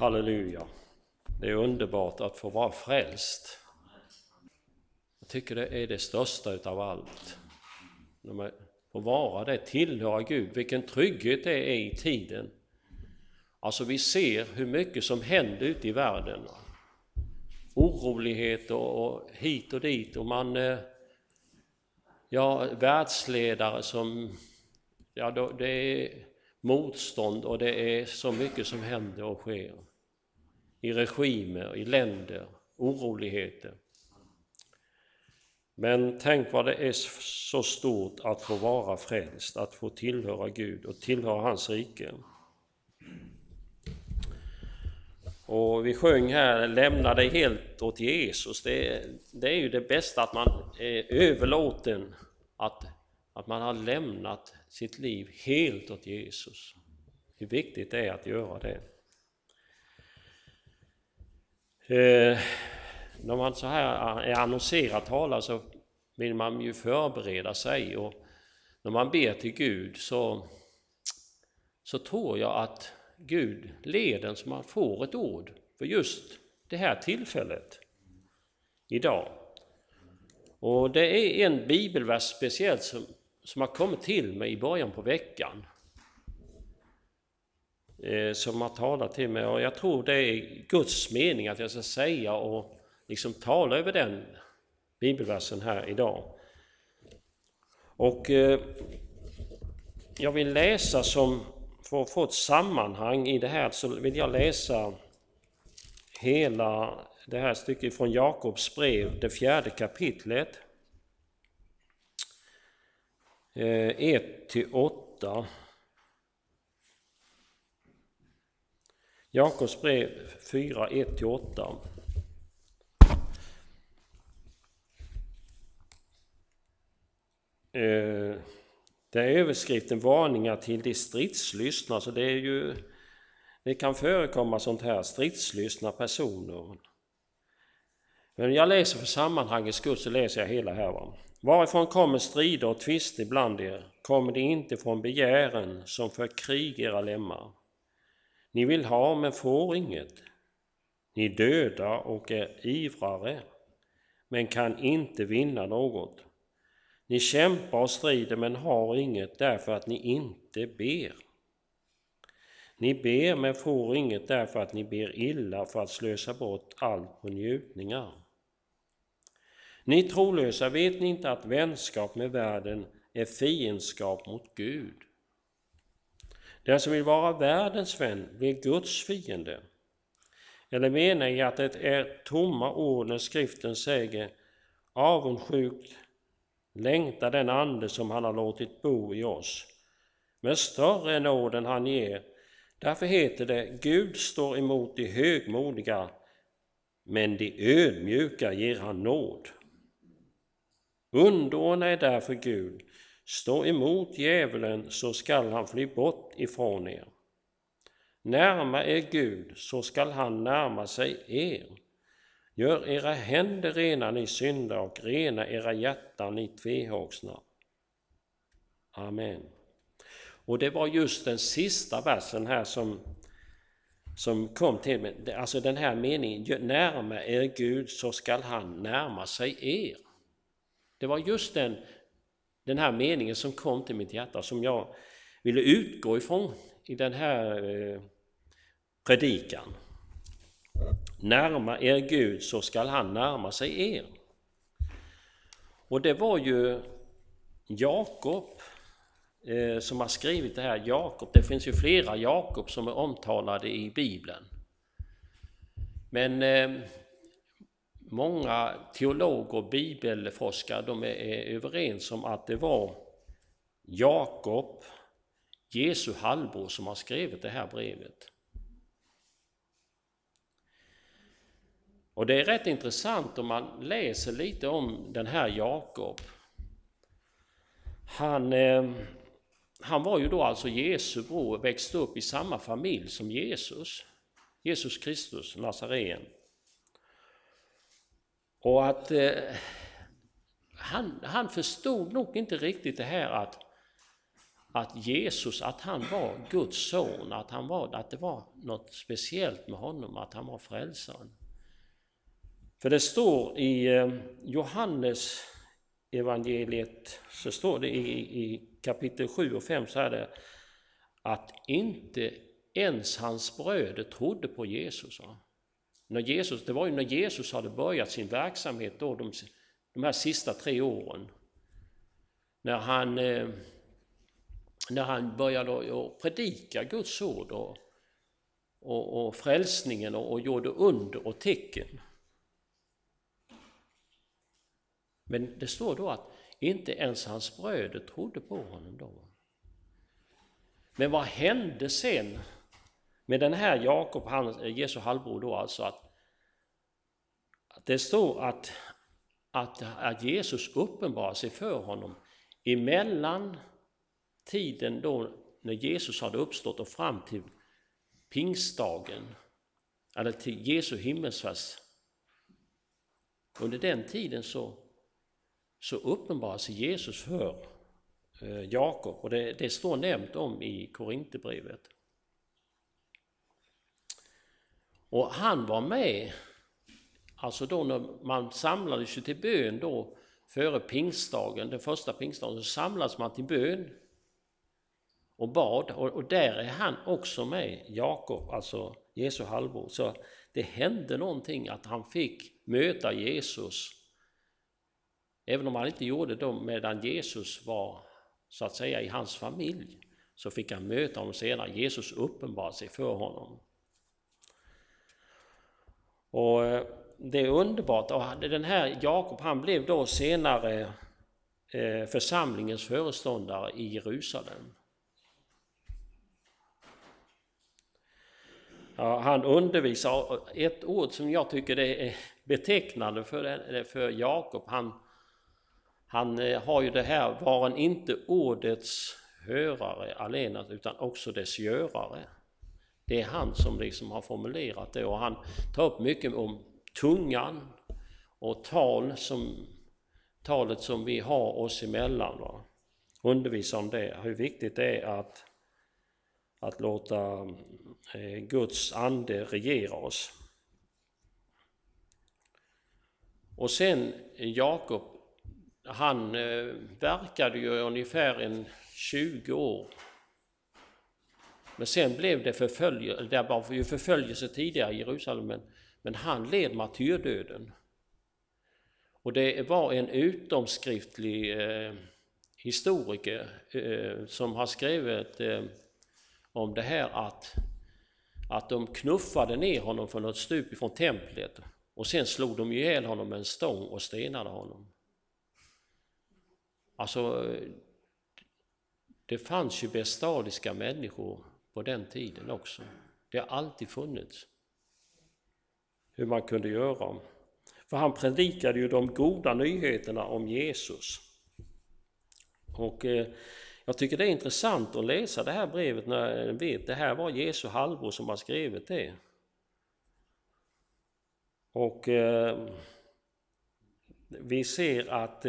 Halleluja. Det är underbart att få vara frälst. Jag tycker det är det största utav allt. När man får vara det, tillhöra Gud. Vilken trygghet det är i tiden. Alltså vi ser hur mycket som händer ute i världen. Oroligheter och hit och dit. Och man, världsledare som, det är motstånd och det är så mycket som händer och sker. I regimer, i länder, oroligheter. Men tänk vad det är så stort att få vara frälst, att få tillhöra Gud och tillhöra hans rike. Och vi sjöng här, lämna dig helt åt Jesus. Det är ju det bästa, att man är överlåten, att man har lämnat sitt liv helt åt Jesus. Hur viktigt det är att göra det. När man så här är annonserad talare så vill man ju förbereda sig, och när man ber till Gud så tror jag att Gud leder en så man får ett ord för just det här tillfället idag. Och det är en bibelvers speciellt som har kommit till mig i början på veckan, som har talat till mig, och jag tror det är Guds mening att jag ska säga och liksom tala över den bibelversen här idag. Och jag vill läsa, som för att få ett sammanhang i det här, så vill jag läsa hela det här stycket från Jakobs brev, det 4:e kapitlet, 1-8. Jakobs brev 4, 1-8. Det är överskriften varningar till de stridslystna, så det kan förekomma sånt här, stridslystna personer. Men jag läser för sammanhangets skull, så läser jag hela här. Varifrån kommer strider och tvister bland er? Kommer det inte från begären som för krig era lemmar? Ni vill ha men får inget. Ni döda och är ivrare, men kan inte vinna något. Ni kämpar och strider men har inget, därför att ni inte ber. Ni ber men får inget, därför att ni ber illa för att slösa bort allt på njutningar. Ni trolösa, vet ni inte att vänskap med världen är fiendskap mot Gud? Den som vill vara världens vän blir Guds fiende. Eller menar ni att det är tomma ord när skriften säger avundsjukt längtar den ande som han har låtit bo i oss, men större är nåden han ger. Därför heter det, Gud står emot de högmodiga, men de ödmjuka ger han nåd. Underordna är därför Gud, stå emot djävulen, så skall han fly bort ifrån er. Närma er Gud, så skall han närma sig er. Gör era händer rena, ni syndare, och rena era hjärtan, ni tvehågsna. Amen. Och det var just den sista versen här som kom till mig. Alltså den här meningen, närma er Gud, så skall han närma sig er. Det var just den här meningen som kom till mitt hjärta, som jag ville utgå ifrån i den här predikan. Närma er Gud, så skall han närma sig er. Och det var ju Jakob som har skrivit det här. Jakob, det finns ju flera Jakob som är omtalade i Bibeln. Men många teologer och bibelforskare, de är överens om att det var Jakob, Jesu halvbror, som har skrivit det här brevet. Och det är rätt intressant om man läser lite om den här Jakob. Han var ju då alltså Jesu bror, växte upp i samma familj som Jesus Kristus, Nazarén. Och att han förstod nog inte riktigt det här att Jesus, att han var Guds son, att det var något speciellt med honom, att han var frälsaren. För det står i Johannes evangeliet, så står det i kapitel 7 och 5 så är det att inte ens hans bröder trodde på Jesus. Det var ju när Jesus hade börjat sin verksamhet då, de här sista 3 åren. När han började att predika Guds ord och frälsningen och gjorde under och tecken. Men det står då att inte ens hans bröder trodde på honom då. Men vad hände sen med den här Jakob, Jesu halvbror då, alltså att det står att Jesus uppenbarar sig för honom emellan tiden då när Jesus hade uppstått och fram till pingstdagen, eller till Jesu himmelsfärd. Under den tiden så uppenbarar sig Jesus för Jakob, och det står nämnt om i Korinthierbrevet. Och han var med, alltså då när man samlades ju till bön då före pingstdagen, den första pingstdagen, så samlades man till bön och bad, och där är han också med, Jakob, alltså Jesu halvbror. Så det hände någonting att han fick möta Jesus, även om han inte gjorde det medan Jesus var så att säga i hans familj, så fick han möta honom senare. Jesus uppenbarade sig för honom. Och det är underbart. Och den här Jakob, han blev då senare församlingens föreståndare i Jerusalem. Ja, han undervisar, ett ord som jag tycker det är betecknande för Jakob, han har ju det här, varen inte ordets hörare alena utan också dess görare. Det är han som liksom har formulerat det, och han tar upp mycket om tungan och talet som vi har oss emellan. Undervisa om det, hur viktigt det är att låta Guds ande regera oss. Och sen Jakob, han verkade ju ungefär 20 år. Men sen blev det förföljelse tidigare i Jerusalem, men han led martyrdöden. Och det var en utomskriftlig historiker som har skrivit om det här att de knuffade ner honom från något stup ifrån templet, och sen slog de ihjäl honom med en stång och stenade honom. Alltså, det fanns ju bestialiska människor på den tiden också. Det har alltid funnits hur man kunde göra. För han predikade ju de goda nyheterna om Jesus. Och jag tycker det är intressant att läsa det här brevet när jag vet det här var Jesu halvbror som har skrivit det. Och vi ser att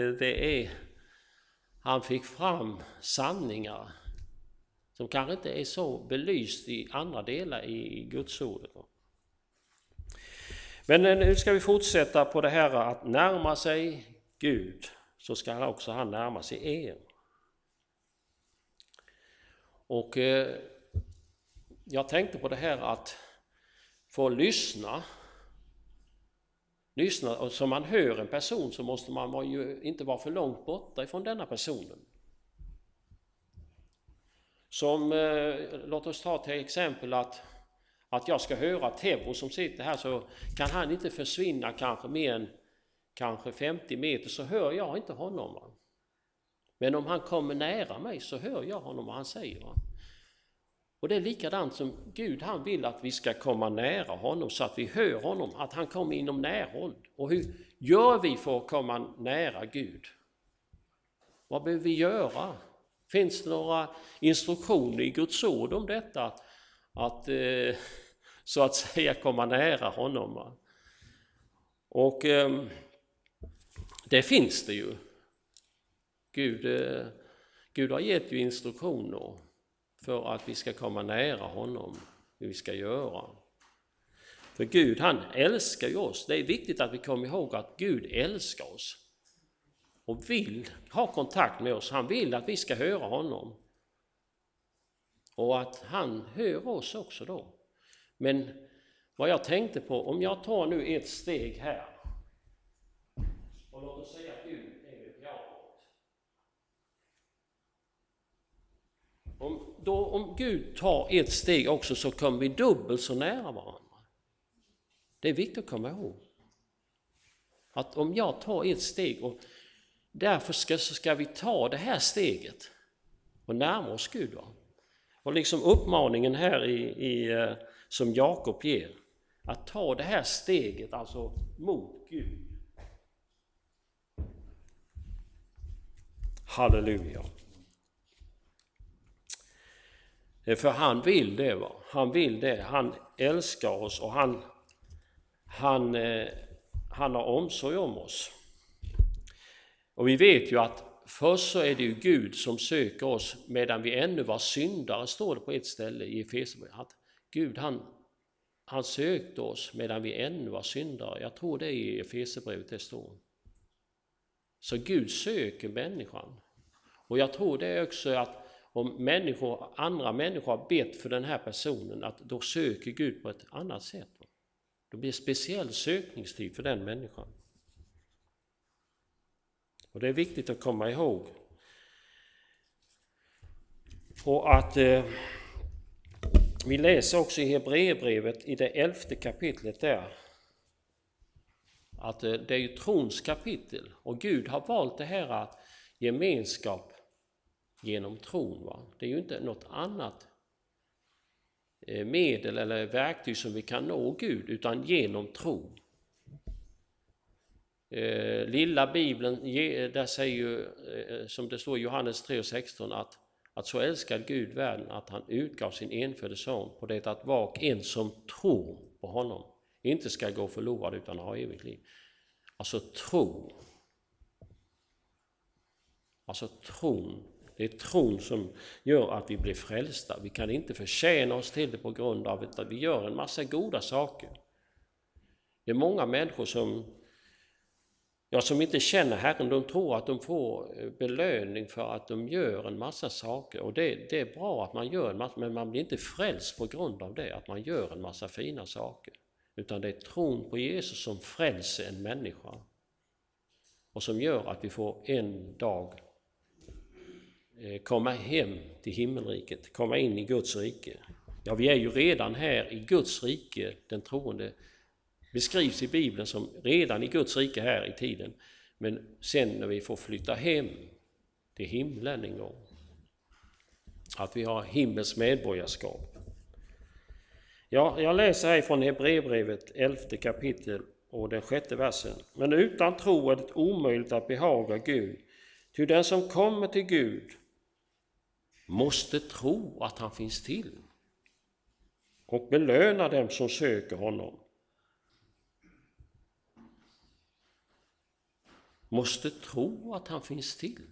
han fick fram sanningar som kanske inte är så belyst i andra delar i Guds ord. Men nu ska vi fortsätta på det här att närma sig Gud, så ska han närma sig er. Och jag tänkte på det här att få lyssna, och som man hör en person så måste man ju inte vara för långt borta ifrån denna personen. Som, låt oss ta till exempel att jag ska höra Tebro som sitter här, så kan han inte försvinna kanske mer än 50 meter, så hör jag inte honom. Men om han kommer nära mig så hör jag honom vad han säger. Och det är likadant som Gud, han vill att vi ska komma nära honom så att vi hör honom, att han kommer inom närhåll. Och hur gör vi för att komma nära Gud? Vad behöver vi göra? Finns det några instruktioner i Guds ord om detta? Att så att säga komma nära honom. Och det finns det ju. Gud har gett ju instruktioner för att vi ska komma nära honom, hur vi ska göra. För Gud, han älskar ju oss. Det är viktigt att vi kommer ihåg att Gud älskar oss och vill ha kontakt med oss. Han vill att vi ska höra honom och att han hör oss också då. Men vad jag tänkte på, om jag tar nu ett steg här och låt oss säga att Gud är vid pianot. Om Gud tar ett steg också så kommer vi dubbelt så nära varandra. Det är viktigt att komma ihåg. Att om jag tar ett steg och därför ska vi ta det här steget och närma oss Gud. Va? Och liksom uppmaningen här som Jakob ger. Att ta det här steget alltså mot Gud. Halleluja. För han vill det, va? Han vill det. Han älskar oss och han har omsorg om oss. Och vi vet ju att först så är det ju Gud som söker oss medan vi ännu var syndare, står det på ett ställe i Efesierbrevet. Att Gud han sökte oss medan vi ännu var syndare. Jag tror det är i Efesierbrevet det står. Så Gud söker människan. Och jag tror det är också att om andra människor har bett för den här personen, att då söker Gud på ett annat sätt. Då blir det speciell sökningstid för den människan. Och det är viktigt att komma ihåg. Och att vi läser också i Hebreerbrevet i det 11:e kapitlet där. Att det är ju trons kapitel. Och Gud har valt det här att gemenskap genom tron. Va? Det är ju inte något annat medel eller verktyg som vi kan nå Gud utan genom tro. Lilla Bibeln, där säger ju, som det står i Johannes 3:16, att så älskar Gud världen att han utgav sin enfödde son på det att var och en som tror på honom inte ska gå förlorad utan ha evigt liv. Alltså tro. Alltså tron. Det är tron som gör att vi blir frälsta. Vi kan inte förtjäna oss till det på grund av att vi gör en massa goda saker. Det är många människor som inte känner Herren, de tror att de får belöning för att de gör en massa saker. Och det är bra att man gör en massa, men man blir inte frälst på grund av det, att man gör en massa fina saker. Utan det är tron på Jesus som frälser en människa. Och som gör att vi får en dag komma hem till himmelriket, komma in i Guds rike. Ja, vi är ju redan här i Guds rike, den troende beskrivs i Bibeln som redan i Guds rike här i tiden. Men sen när vi får flytta hem till himlen en gång, att vi har himmels medborgarskap. Ja, jag läser här från Hebreerbrevet 11:e kapitel och den 6:e versen. Men utan tro är det omöjligt att behaga Gud. Ty den som kommer till Gud måste tro att han finns till och belöna dem som söker honom. Måste tro att han finns till.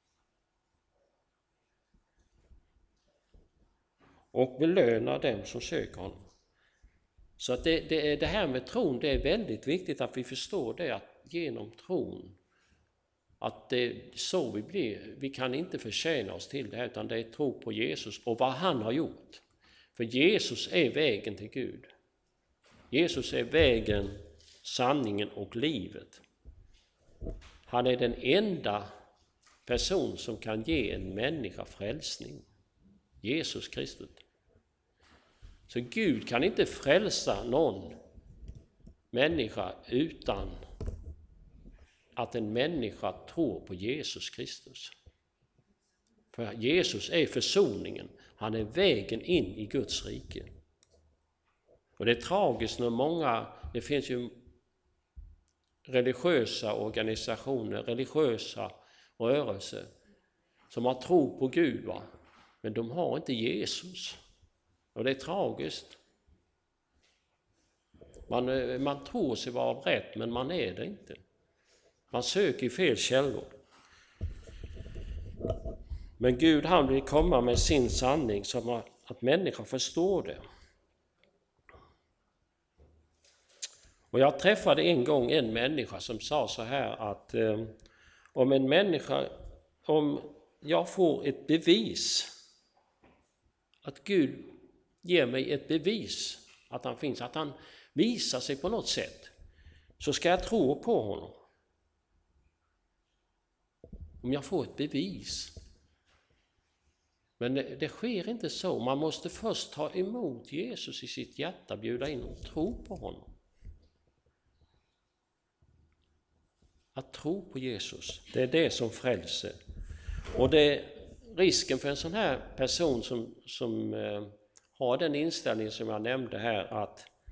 Och belöna dem som söker honom. Så att det här med tron, det är väldigt viktigt att vi förstår det, att genom tron, att det är så vi blir. Vi kan inte förtjäna oss till det här, utan det är tro på Jesus och vad han har gjort. För Jesus är vägen till Gud. Jesus är vägen, sanningen och livet. Han är den enda person som kan ge en människa frälsning. Jesus Kristus. Så Gud kan inte frälsa någon människa utan att en människa tror på Jesus Kristus. För Jesus är försoningen. Han är vägen in i Guds rike. Och det är tragiskt när det finns ju religiösa organisationer, religiösa rörelser som har tro på Gud, va? Men de har inte Jesus. Och det är tragiskt. Man tror sig vara rätt, men man är det inte. Man söker i fel källor. Men Gud han vill komma med sin sanning så att människor förstår det. Och jag träffade en gång en människa som sa så här att om jag får ett bevis, att Gud ger mig ett bevis att han finns, att han visar sig på något sätt, så ska jag tro på honom. Om jag får ett bevis. Men det sker inte så. Man måste först ta emot Jesus i sitt hjärta, bjuda in och tro på honom. Att tro på Jesus, det är det som frälser. Och det är risken för en sån här person som har den inställning som jag nämnde här,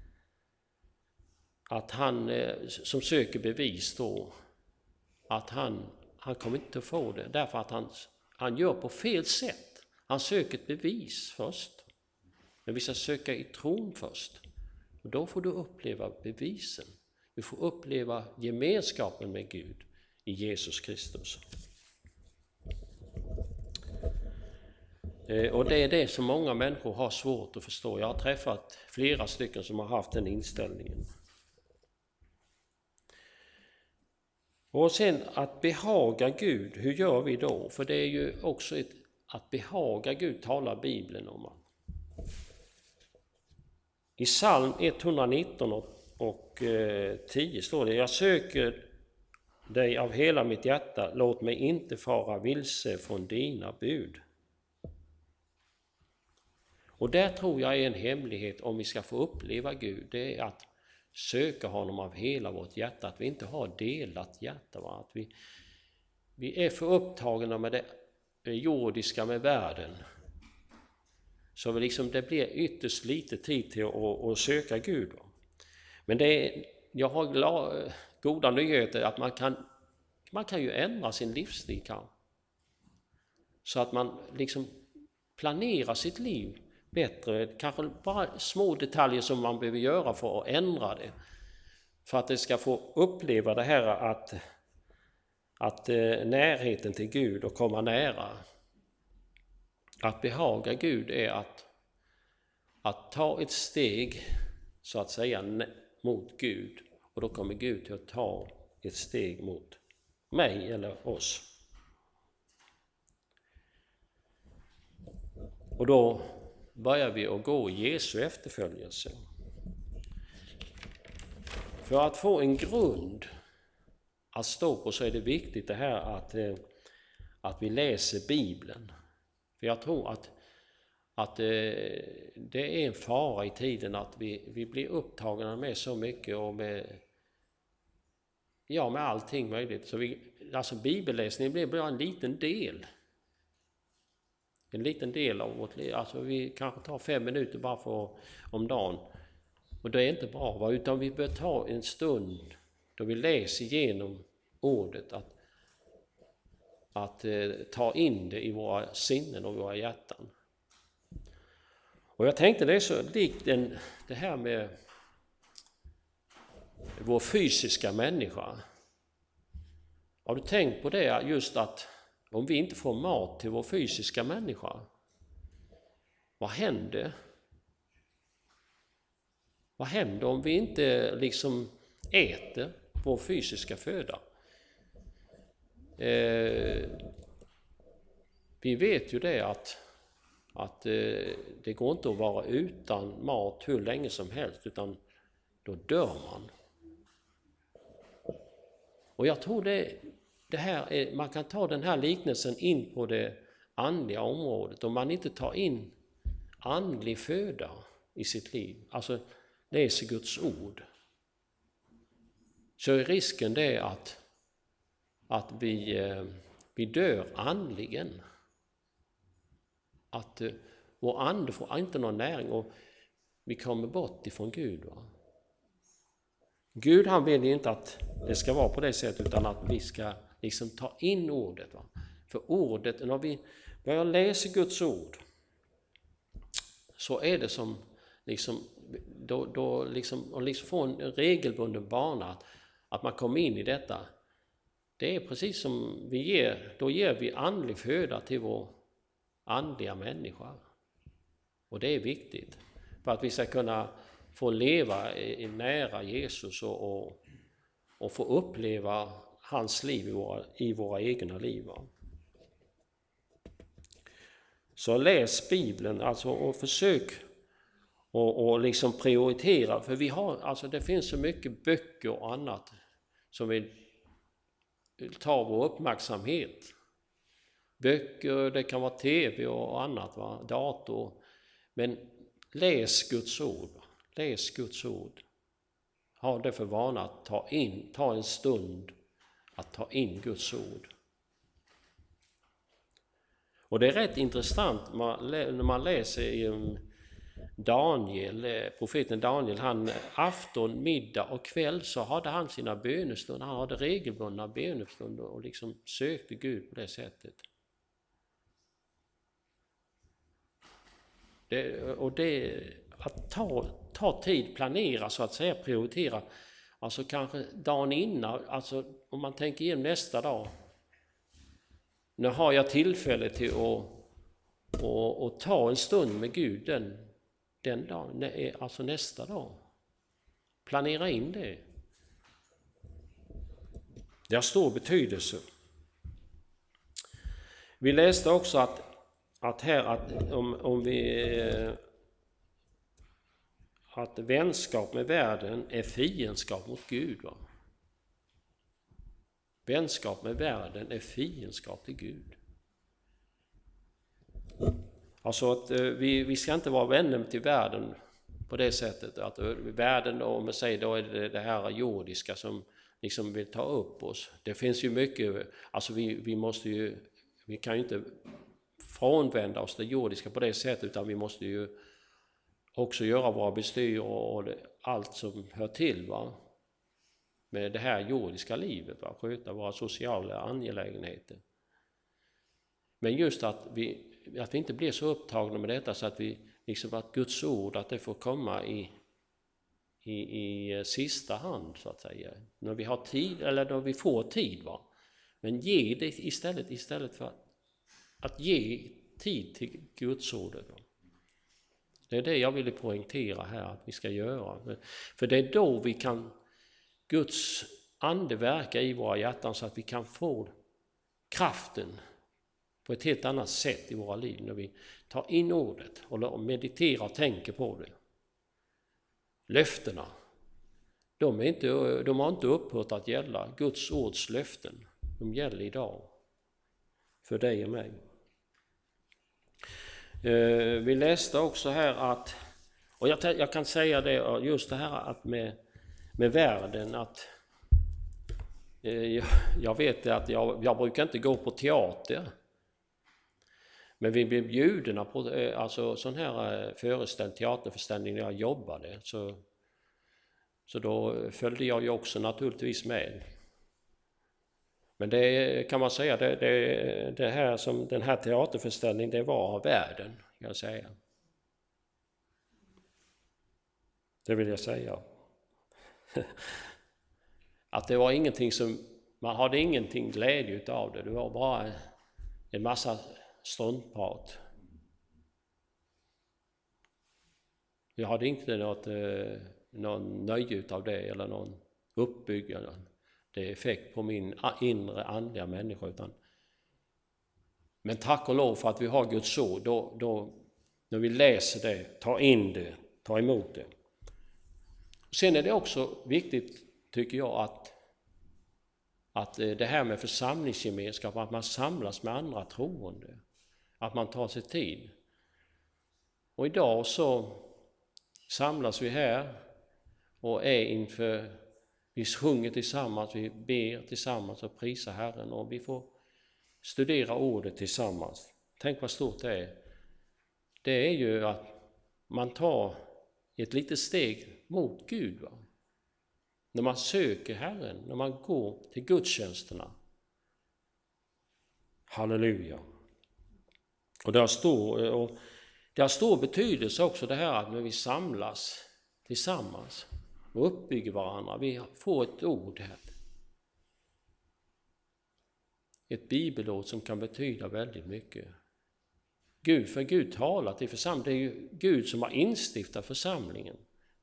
att han som söker bevis då, att han kommer inte att få det därför att han gör på fel sätt. Han söker ett bevis först. Men vi ska söka i tron först. Och då får du uppleva bevisen. Du får uppleva gemenskapen med Gud i Jesus Kristus. Och det är det som många människor har svårt att förstå. Jag har träffat flera stycken som har haft den inställningen. Och sen att behaga Gud, hur gör vi då? För det är ju också att behaga Gud talar Bibeln om. I psalm 119 och 10 står det: jag söker dig av hela mitt hjärta, låt mig inte fara vilse från dina bud. Och där tror jag är en hemlighet om vi ska få uppleva Gud, det är att söka honom av hela vårt hjärta, att vi inte har delat hjärta, att vi är för upptagna med det jordiska, med världen, så det blir ytterst lite tid till att söka Gud. Men jag har goda nyheter att man kan ju ändra sin livsstil så att man planerar sitt liv bättre, kanske bara små detaljer som man behöver göra för att ändra det, för att det ska få uppleva det här att närheten till Gud och komma nära. Att behaga Gud är att ta ett steg så att säga mot Gud, och då kommer Gud till att ta ett steg mot mig eller oss. Och då börjar vi att gå i Jesu efterföljelse. För att få en grund att stå på så är det viktigt det här att vi läser Bibeln. För jag tror att det är en fara i tiden att vi blir upptagna med så mycket och med allting möjligt. Så bibelläsningen blir bara en liten del. En liten del av vårt liv. Alltså vi kanske tar 5 minuter bara om dagen. Och det är inte bra, utan vi bör ta en stund då vi läser igenom ordet. Att ta in det i våra sinnen och våra hjärtan. Och jag tänkte det är så likt det här med vår fysiska människa. Har du tänkt på det, just att om vi inte får mat till vår fysiska människa, vad händer? Vad händer om vi inte äter vår fysiska föda? Vi vet ju det att det går inte att vara utan mat hur länge som helst, utan då dör man. Och jag tror det här är, man kan ta den här liknelsen in på det andliga området. Om man inte tar in andlig föda i sitt liv, alltså läser Guds ord, så är risken det att vi dör andligen. Att vår ande får inte någon näring och vi kommer bort ifrån Gud. Gud han vill inte att det ska vara på det sättet, utan att vi ska ta in ordet. För ordet, när vi börjar läsa Guds ord, så är det som då få en regelbunden bana att man kommer in i detta. Det är precis som då ger vi andlig föda till andliga människa. Och det är viktigt för att vi ska kunna få leva nära Jesus och få uppleva hans liv i våra egna liv. Så läs Bibeln alltså, och försök och liksom prioritera. För vi har, alltså det finns så mycket böcker och annat som vill ta vår uppmärksamhet. Böcker, det kan vara tv och annat, dator. Men läs Guds ord. Läs Guds ord. Ha det för vana att ta en stund att ta in Guds ord. Och det är rätt intressant när man läser i Daniel, profeten Daniel, han afton, middag och kväll så hade han sina bönestunder. Han hade regelbundna bönestunder och liksom sökte Gud på det sättet. Att ta tid, planera så att säga, prioritera. Alltså kanske dagen innan, alltså om man tänker igenom nästa dag. Nu har jag tillfälle till att ta en stund med Gud den dagen, alltså nästa dag. Planera in det. Det har stor betydelse. Vi läste också att vänskap med världen är fiendskap mot Gud. Va? Vänskap med världen är fiendskap till Gud. Alltså att vi ska inte vara vänner till världen på det sättet. Att världen, om man säger, då är det här jordiska som liksom vill ta upp oss. Det finns ju mycket, alltså vi kan ju inte frånvända oss det jordiska på det sättet, utan vi måste ju också göra våra bestyr och allt som hör till, va? Med det här jordiska livet, va? Sköta våra sociala angelägenheter. Men just att vi inte blir så upptagna med detta så att vi liksom att Guds ord, att det får komma i sista hand så att säga. När vi har tid, eller när vi får tid, va? Men ge det istället för att ge tid till Guds ordet. Det är det jag ville poängtera här att vi ska göra. För det är då vi kan Guds ande verka i våra hjärtan så att vi kan få kraften på ett helt annat sätt i våra liv när vi tar in ordet och mediterar och tänker på det. Löftena, de har inte upphört att gälla. Guds ords löften, de gäller idag för dig och mig. Vi läste också här att, och jag kan säga det, just det här att med världen, att jag vet att jag brukar inte gå på teater, men vi blev bjudna på alltså sån här teaterföreställning när jag jobbade, så då följde jag ju också naturligtvis med. Men det kan man säga, det här som den här teaterföreställningen, det var av världen, kan jag säga. Det vill jag säga. Att det var ingenting man hade ingenting glädje utav det. Det var bara en massa struntprat. Jag hade inte någon nöje utav det eller någon uppbyggande. Det är effekt på min inre andliga människa. Men tack och lov för att vi har Guds ord. Då när vi läser det, tar in det, tar emot det. Sen är det också viktigt, tycker jag, att det här med församlingsgemenskap, att man samlas med andra troende. Att man tar sig tid. Och idag så samlas vi här och är inför, vi sjunger tillsammans, vi ber tillsammans och prisar Herren, och vi får studera ordet tillsammans. Tänk vad stort det är. Det är ju att man tar ett litet steg mot Gud, va? När man söker Herren, när man går till gudstjänsterna. Halleluja. Och det har stor betydelse också det här att när vi samlas tillsammans och uppbygger varandra, vi får ett ord här. Ett bibelord som kan betyda väldigt mycket. Gud talar till församlingen. Det är ju Gud som har instiftat församlingen.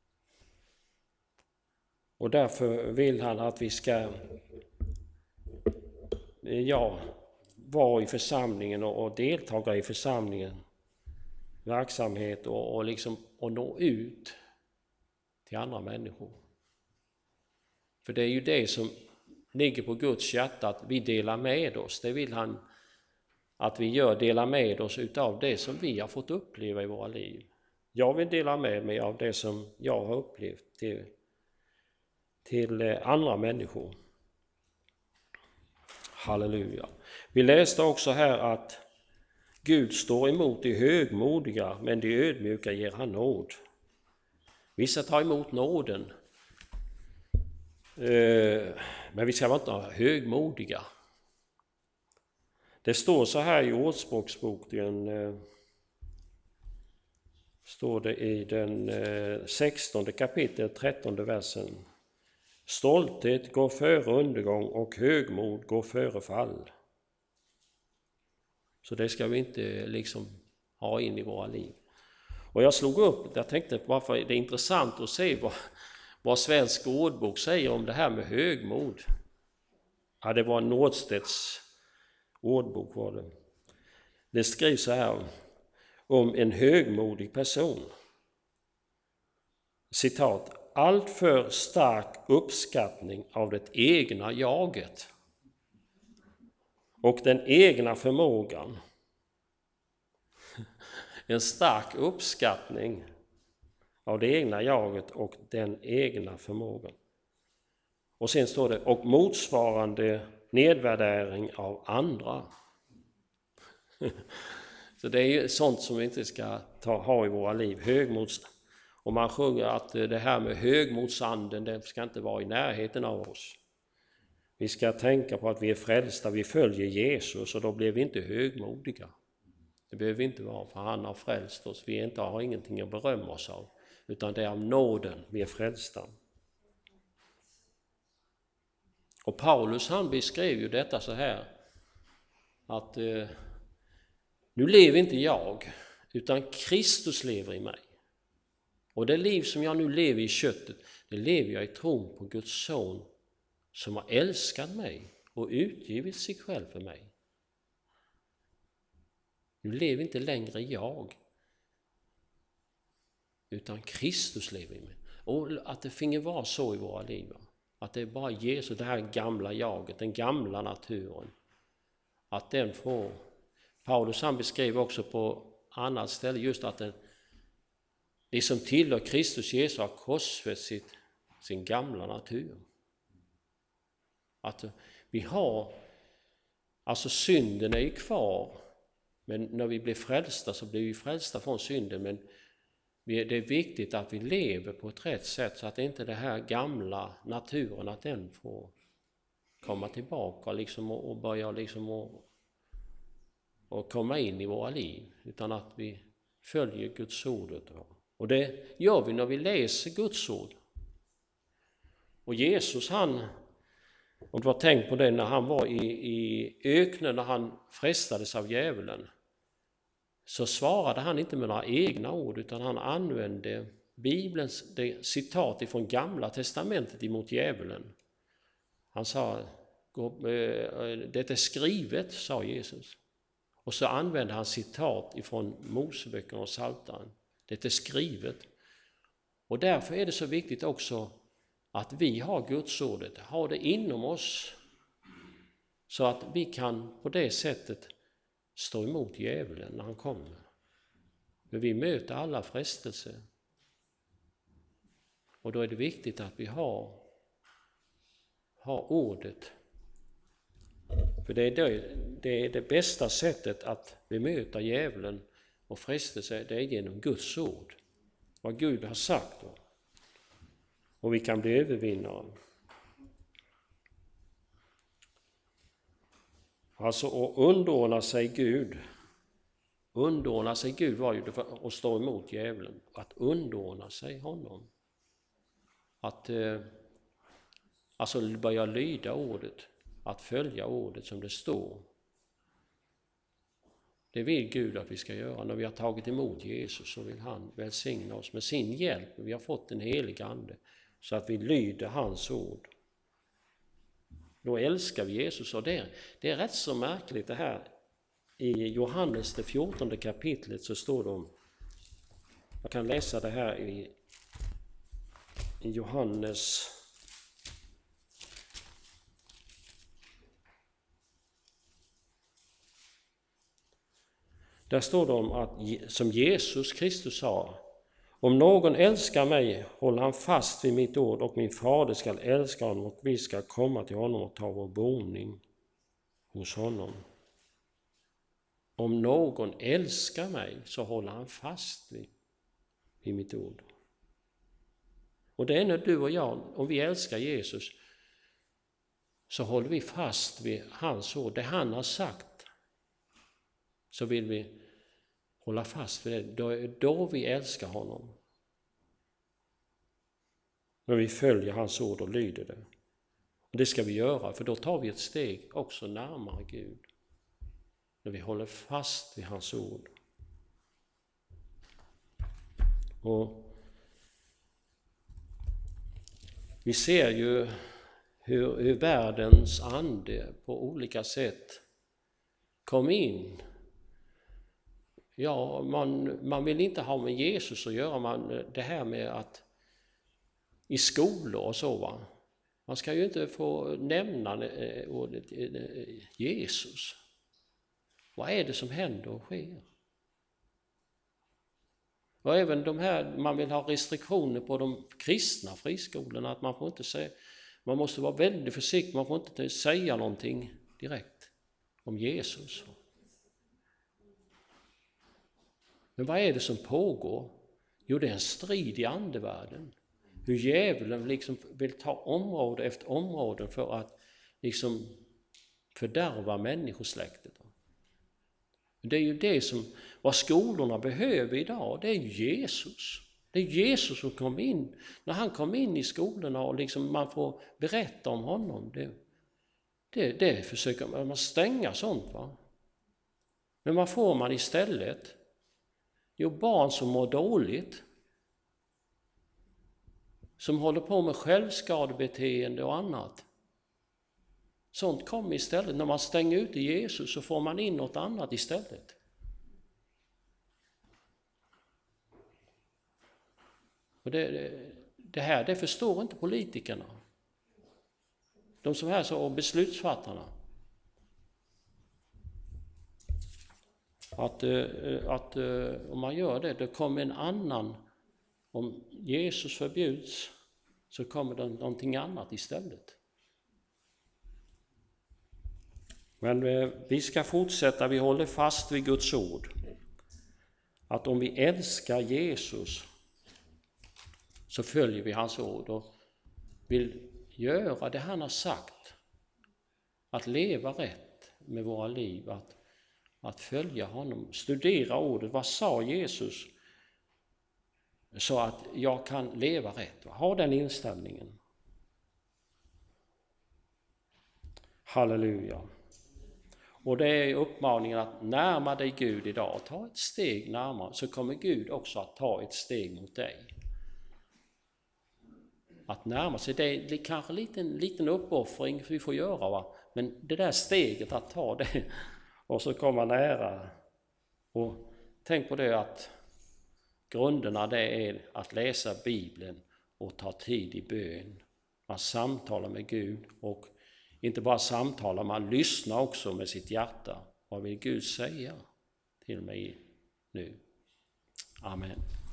Och därför vill han att vi ska vara i församlingen och deltaga i församlingen verksamhet och nå ut till andra människor. För det är ju det som ligger på Guds hjärta, att vi delar med oss. Det vill han att vi delar med oss utav det som vi har fått uppleva i våra liv. Jag vill dela med mig av det som jag har upplevt till andra människor. Halleluja. Vi läste också här att Gud står emot de högmodiga, men de ödmjuka ger han nåd. Vissa tar emot nåden, men vi ska inte vara högmodiga. Det står så här i Ordspråksboken, står det i den 16 kapitlet 13 versen. Stolthet går före undergång och högmod går före fall. Så det ska vi inte ha in i våra liv. Och jag slog upp, jag tänkte varför det är intressant att se vad Svensk ordbok säger om det här med högmod. Ja, det var Nordstedts ordbok var det. Det skrivs så här om en högmodig person. Citat. Allt för stark uppskattning av det egna jaget och den egna förmågan. En stark uppskattning av det egna jaget och den egna förmågan. Och sen står det, och motsvarande nedvärdering av andra. Så det är ju sånt som vi inte ska ha i våra liv. Högmods. Och man sjunger att det här med högmodsanden, det ska inte vara i närheten av oss. Vi ska tänka på att vi är frälsta, vi följer Jesus, och då blir vi inte högmodiga. Det behöver vi inte vara, för han har frälst oss. Vi har ingenting att berömma oss av, utan det är av nåden vi är frälsta. Och Paulus han beskrev ju detta så här, att nu lever inte jag, utan Kristus lever i mig. Och det liv som jag nu lever i köttet, det lever jag i tron på Guds son som har älskat mig och utgivit sig själv för mig. Nu lever inte längre jag, utan Kristus lever i mig. Och att det finge vara så i våra liv, att det är bara Jesus, det här gamla jaget, den gamla naturen, att den får. Paulus han beskrev också på annat ställe just att det som tillhör Kristus Jesus har korsfäst sin gamla natur. Att vi har, alltså synden är ju kvar, men när vi blir frälsta så blir vi frälsta från synden, men det är viktigt att vi lever på ett rätt sätt så att inte det här gamla naturen, att den får komma tillbaka och börja och komma in i våra liv, utan att vi följer Guds ordet. Och det gör vi när vi läser Guds ord. Och Jesus om du har tänkt på det, när han var i öknen, när han frestades av djävulen, så svarade han inte med några egna ord, utan han använde Bibelns citat ifrån Gamla testamentet emot djävulen. Han sa, det är skrivet, sa Jesus. Och så använde han citat ifrån Moseböckerna och Psaltaren. Det är skrivet. Och därför är det så viktigt också att vi har Guds ordet, har det inom oss, så att vi kan på det sättet stå emot djävulen när han kommer. För vi möter alla frestelser. Och då är det viktigt att vi har ordet. För det är det bästa sättet att bemöta djävulen och frestelser, det är genom Guds ord. Vad Gud har sagt då. Och vi kan bli övervinnare. Alltså att underordna sig Gud. Underordna sig Gud var ju att stå emot djävulen. Att underordna sig honom. Att alltså börja lyda ordet. Att följa ordet som det står. Det vill Gud att vi ska göra. När vi har tagit emot Jesus så vill han välsigna oss med sin hjälp. Vi har fått en helig ande så att vi lyder hans ord. Då älskar vi Jesus. Och det är rätt så märkligt det här. I Johannes det 14:e kapitlet så står det om, jag kan läsa det här i Johannes där står det om att, som Jesus Kristus sa, om någon älskar mig håller han fast vid mitt ord och min fader skall älska honom och vi ska komma till honom och ta vår boning hos honom. Om någon älskar mig så håller han fast vid mitt ord. Och det är när du och jag, om vi älskar Jesus, så håller vi fast vid hans ord. Det han har sagt, så vill vi hålla fast vid det. Då vi älskar honom. När vi följer hans ord och lyder det. Och det ska vi göra, för då tar vi ett steg också närmare Gud. När vi håller fast vid hans ord. Och vi ser ju hur världens ande på olika sätt kom in. Ja, man vill inte ha med Jesus att göra, det här med att i skolor och så, va. Man ska ju inte få nämna ordet Jesus. Vad är det som händer och sker? Och även de här, man vill ha restriktioner på de kristna friskolorna, att man får inte säga, man måste vara väldigt försiktig, man får inte säga någonting direkt om Jesus. Men vad är det som pågår? Jo, det är en strid i andevärlden. Hur djävulen liksom vill ta område efter område för att liksom fördärva människosläktet. Det är ju det som, vad skolorna behöver idag, det är Jesus. Det är Jesus som kom in. När han kom in i skolorna och liksom man får berätta om honom, det försöker man stänga sånt, va. Men vad får man istället? Jo, barn som mår dåligt, som håller på med självskadebeteende och annat. Sånt kommer istället. När man stänger ut Jesus så får man in något annat istället. Och det här förstår inte politikerna. De som är så beslutsfattarna. Att om man gör det, då kommer en annan, om Jesus förbjuds så kommer det någonting annat istället. Men vi ska fortsätta, vi håller fast vid Guds ord. Att om vi älskar Jesus så följer vi hans ord och vill göra det han har sagt. Att leva rätt med våra liv, att följa honom, studera ordet. Vad sa Jesus? Så att jag kan leva rätt. Ha den inställningen. Halleluja. Och det är uppmaningen att närma dig Gud idag. Ta ett steg närmare så kommer Gud också att ta ett steg mot dig. Att närma sig, det är kanske en liten uppoffring vi får göra, va? Men det där steget att ta det och så komma nära. Och tänk på det att grunderna det är att läsa Bibeln och ta tid i bön. Man samtalar med Gud och inte bara samtalar, man lyssnar också med sitt hjärta. Vad vill Gud säga till mig nu? Amen.